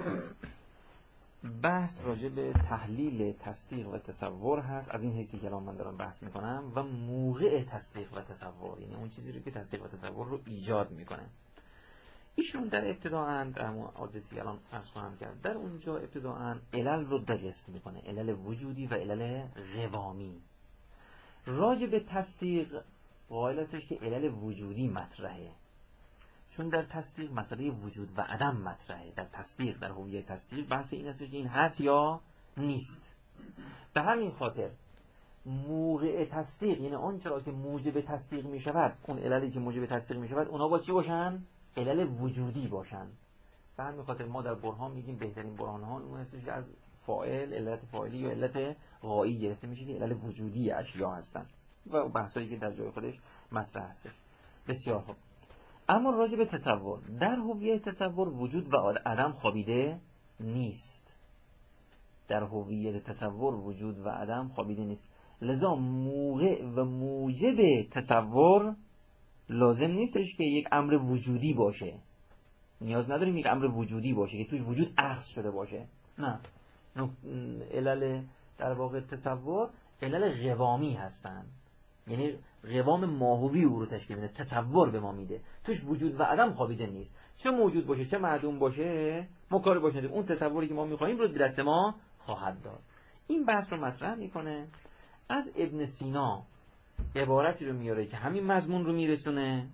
بحث راجع به تحلیل تصدیق و تصور هست. از این حیثی که الان من دارم بحث میکنم و موقع تصدیق و تصور، یعنی اون چیزی رو که تصدیق و تصور رو ایجاد میکنه. ایشون در ابتداءً در اون آدرسی الان عرض خواهم کرد، در اونجا ابتداءً علل رو درست میکنه، علل وجودی و علل قوامی. راجع به تصدیق قائل هستش که علل وجودی مطرحه، چون در تصدیق مسئله وجود و عدم مطرحه. در تصدیق، در هویت تصدیق بحث این است که این هست یا نیست. به همین خاطر موقع تصدیق، یعنی آن چرا که موجب تصدیق می شود، اون عللی که موجب تصدیق می شود اونا با چی باشن؟ علل وجودی باشن. به همین خاطر ما در برهان میگیم بهترین برهان ها اون هستش که از فاعل، علت فاعلی یا علت غایی گرفته میشه که علل وجودی اشیا هستن و بحثایی که در جای خودش مطرح هست. بسیار خوب. اما راجع به تصور، در هویت تصور وجود و عدم خوابیده نیست. در هویت تصور وجود و عدم خوابیده نیست. لذا موقع و موجب تصور لازم نیستش که یک امر وجودی باشه. نیاز نداریم یک امر وجودی باشه که توی وجود اخذ شده باشه. نه. علل در واقع تصور علل قوامی هستن، یعنی قوام ماهوی او رو تشکیل میده، تصور به ما میده، توش وجود و عدم خوابیده نیست. چه موجود باشه چه معدوم باشه ما کاری باش نداریم، اون تصوری که ما میخوایم رو دست ما خواهد داد. این بحث رو مطرح میکنه. از ابن سینا عبارتی رو میاره که همین مضمون رو میرسونه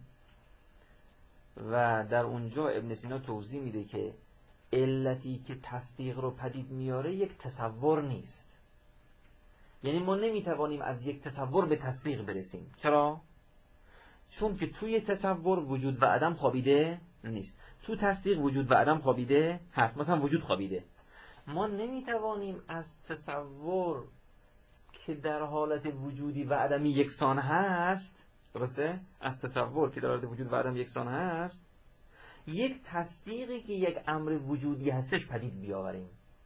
و در اونجا ابن سینا توضیح میده که علتی که تصدیق رو پدید میاره یک تصور نیست. یعنی ما نمیتوانیم از یک تصور به تصدیق برسیم. چرا؟ چون که توی تصور وجود و عدم خوابیده نیست، تو تصدیق وجود و عدم خوابیده هست. مثلا وجود خوابیده، ما نمیتوانیم از تصور که در حالت وجودی و عدمی یکسان هست، درسته؟ از تصور که در حالت وجود و عدم یکسان هست یک تصدیقی که یک امر وجودی هستش پدید بیاوریم.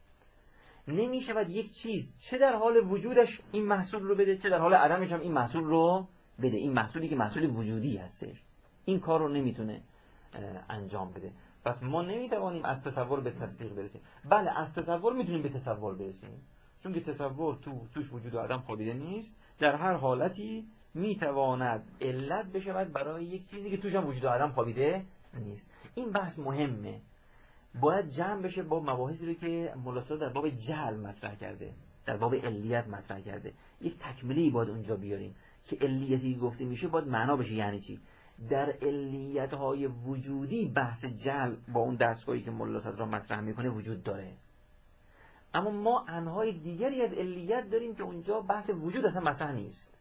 نمی شود یک چیز چه در حال وجودش این محصول رو بده چه در حال عدمش هم این محصول رو بده. این محصولی که محصول وجودی هستش این کار رو نمیتونه انجام بده. پس ما نمیتوانیم از تصور به تصدیق برسیم. بله از تصور میتونیم به تصور برسیم، چون که تصور تو توش وجود و عدم خوابیده نیست. در هر حالتی میتواند علت بشود برای یک چیزی که توش هم وجود و عدم خوابیده نیست. این بحث مهمه، باید جمع بشه با مباحثی رو که مولا صدر در باب جهل مطرح کرده، در باب علیت مطرح کرده. یک تکمیلی باید اونجا بیاریم که علیتی گفته میشه باید معنا بشه یعنی چی. در علیت‌های وجودی بحث جهل با اون دستگاهی که مولا صدر مطرح میکنه وجود داره، اما ما انواع دیگری از علیت داریم که اونجا بحث وجود اصلا مطرح نیست.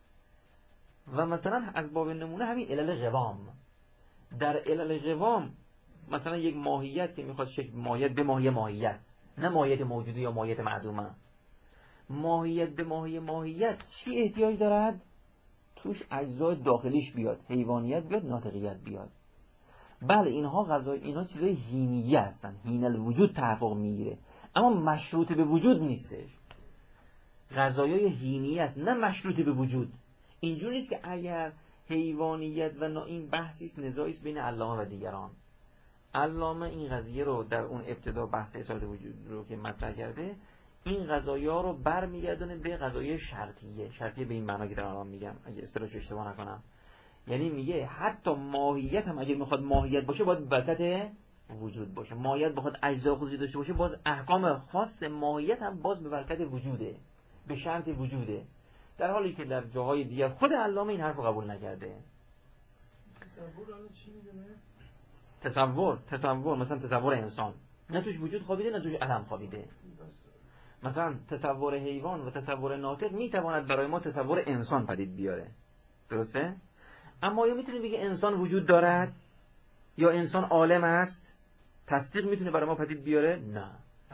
و مثلا از باب نمونه همین علل قوام. در علل قوام مثلا یک ماهیت که میخواد شکل ماهیت به ماهی ماهیت، نه ماهیت موجوده یا ماهیت معدومه. ماهیت به ماهی ماهیت چی احتیاج دارد؟ توش اجزای داخلیش بیاد، حیوانیت بیاد، ناطقیت بیاد. بله اینها غذای اینها چیزای هینیه هستن، هین الوجود تحقق میگیره، اما مشروط به وجود نیستش. غذایای هینیه است نه مشروط به وجود. اینجوری نیست که اگر حیوانیت و نا این بحثی است نزاعی است بین علامه و دیگران. علامه این قضیه رو در اون ابتدا بحث اثبات وجود رو که مطرح کرده این قضایا رو برمیگردونه به قضایای شرطیه. شرطیه به این معنا که در الان میگم اگه اصطلاحش اشتباه نکنم، یعنی میگه حتی ماهیت هم اگه میخواد ماهیت باشه باید برکت وجود باشه. ماهیت بخواد اجزا خودی داشته باشه باز احکام خاص ماهیت هم باز به برکت وجوده، به شرط وجوده. در حالی که در جاهای دیگر خود علامه این حرف رو قبول نکرده. تصور الان چی میدونه؟ تصور تصور مثلا تصور انسان نه توش وجود خوابیده نه توش عدم خوابیده. مثلا تصور حیوان و تصور ناطق میتواند برای ما تصور انسان پدید بیاره، درسته؟ اما یا میتونه بگه انسان وجود دارد یا انسان عالم است، تصدیق میتونه برای ما پدید بیاره؟ نه.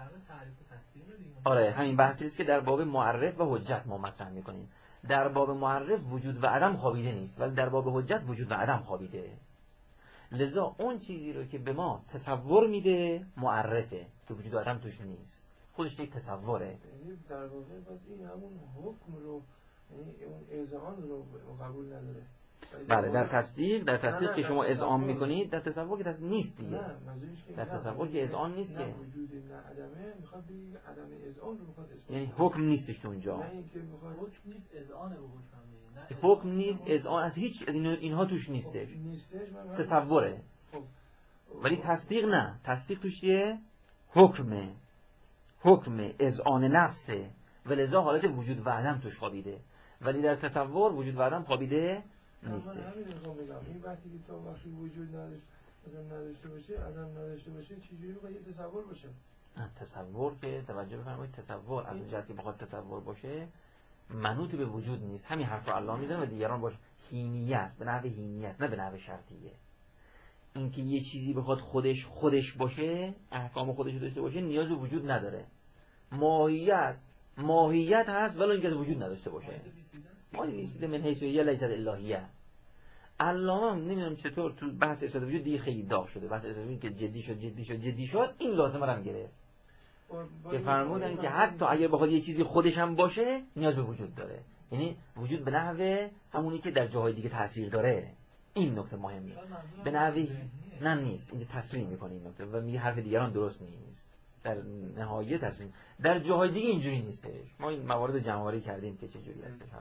آره همین بحثی است که در باب معرف و حجت ما مطرح میکنیم. در باب معرف وجود و عدم خوابیده نیست، ولی در باب حجت وجود و عدم خوابیده. لذا اون چیزی رو که به ما تصور میده معرفه، که وجود و عدم توش نیست، خودش یک تصوره. یعنی در واقع بس این همون حکم رو، یعنی اون اذعان رو قبول نداره. بله در تصدیق در تصدیق که شما اذعان میکنید، در تصور که تصدیق نیست دیگه. نه منظورش که در تصور که اذعان نیست که نه وجود نه عدمه، میخواد بگه عدم اذعان رو میخواد اثبات، یعنی حکم نیستش تو اونجا. نه اینکه میخواد حکم نیست اذعان به حکم میگه، نه حکم نیست، اذعان از هیچ از اینها توش نیستش، تصوره. ولی تصدیق نه، تصدیق توش چیه؟ حکمه، حکم اذعان نفسه، ولذا حالت وجود و عدم توش خوابیده. ولی در تصور وجود و عدم خوابیده نیست. من همین رو میگم، این وقتی که تو وقتی وجود نداشت مثلا نداشته باشه، عدم نداشته باشه، چجوری میخواد یه تصور باشه؟ تصور که توجه بفرمایید، تصور از اون جهت که بخواد تصور باشه منوط به وجود نیست. همین حرف رو الله میزنه و دیگران باشه حینیت، به نحو حینیت نه به نحو شرطیه. اینکه یه چیزی بخواد خودش خودش باشه، احکام خودش داشته باشه، نیاز به وجود نداره. ماهیت ماهیت هست ولی اینکه وجود نداشته باشه. ماهیت من حیث هی لیست الهیه. علامه نمیدونم چطور تو بحث اثبات وجود دیگه خیلی داغ شده. بحث اثبات وجود که جدی شد جدی شد جدی شد این لازمه رو هم گرفت. که فرمودن که حتی اگر بخواد یه چیزی خودش هم باشه نیاز به وجود داره. یعنی وجود به نحو همونی که در جاهای دیگه تاثیر داره. این نکته مهمه. به نحوی نه نیست. اینجا تصریح میکنه این نکته و میگه حرف دیگران درست نیست. در نهایت تصریح. در جاهای دیگه اینجوری نیستش. ما این موارد جمع‌آوری کردیم که چه جوری هستش.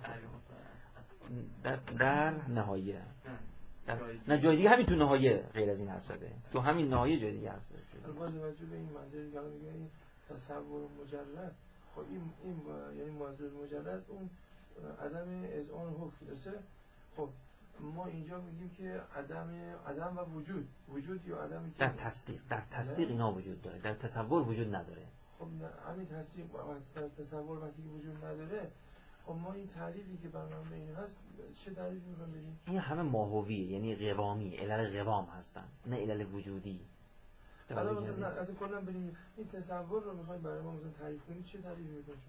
در در نهایه. در نه جای دیگه همین تو نهایه غیر از این حرف زده. تو همین نهایه جای دیگه حرف زده. باز توجه به این منطقی که میگه این تصور مجرد، خب این این یعنی موضوع مجرد اون عدم اذعان حکم دسته. خب ما اینجا میگیم که عدم عدم و وجود، وجود یا عدم در تصدیق در تصدیق اینا وجود داره، در تصور وجود نداره. خب همین تصدیق در تصور وقتی وجود نداره، خب ما این تعریفی که برنامه این هست چه تعریفی می‌خوایم بدیم؟ این همه ماهویه، یعنی قوامی، علل قوام هستن، نه علل وجودی. حالا مثلا از کلا بریم این تصور رو می‌خوایم برای ما مثلا تعریف کنیم، چه تعریفی می‌کنیم؟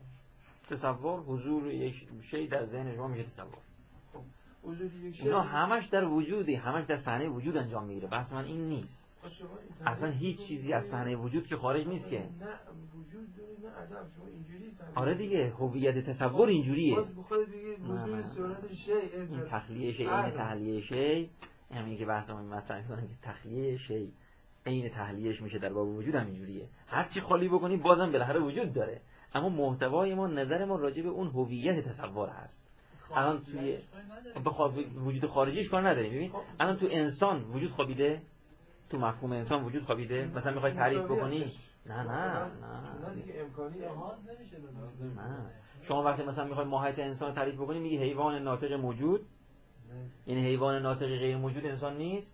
تصور حضور یک شی در ذهن شما میشه تصور. خب حضور یک شی اینا همش در وجودی، همش در صحنه وجود انجام میگیره. بس من این نیست. اصلا هیچ چیزی از صحنه وجود که خارج نیست که. نه وجود داره نه عدم. شما اینجوری آره دیگه هویت تصور اینجوریه. باز بخواد بگید وجود صورت شی، این تخلیه شی، این تحلیه شی، همین که بحث ما مطرح می‌کنن که تخلیه شی عین تحلیهش میشه در باب وجود هم اینجوریه. هر چی خالی بکنی بازم بالاخره وجود داره. اما محتوای ما، نظر ما راجع به اون هویت تصور هست. الان توی بخواد وجود خارجیش کار نداریم. ببین الان تو انسان وجود خوابیده، تو مفهوم انسان وجود خوابیده. مثلا میخوای تعریف بکنی نه نه نه نه دیگه امکانی نمیشه. نه شما وقتی مثلا میخوای ماهیت انسان رو تعریف بکنی میگی حیوان ناطق موجود، یعنی حیوان ناطق غیر موجود انسان نیست.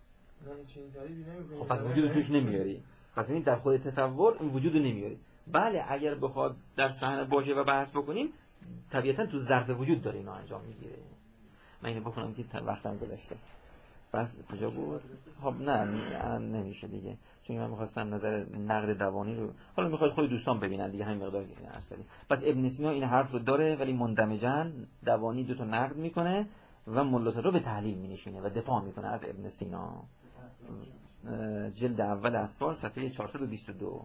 نه این چنین تعریفی نمی‌کنی. خب پس وجود توش نمیاری. پس این در خود تصور این وجود رو نمیاری. بله اگر بخواد در صحنه باشه و بحث بکنیم طبیعتا تو ظرف وجود داره اینا انجام میگیره. من اینو بکنم که وقتم گذشته. بس کجا بود؟ خب نه نمیشه دیگه، چون من می‌خواستم نظر نقد دوانی رو، حالا می‌خواد خود دوستان ببینن دیگه، همین مقدار اصلی. پس ابن سینا این حرف رو داره ولی مندمجاً دوانی دو تا نقد میکنه و ملا صدرا به تحلیل می‌نشینه و دفاع میکنه از ابن سینا. جلد اول اسفار صفحه چهارصد و بیست و دو.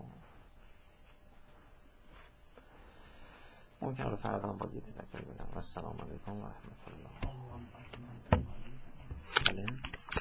ممکنه رو فردا بازی تذکر بدم. السلام علیکم و رحمت الله.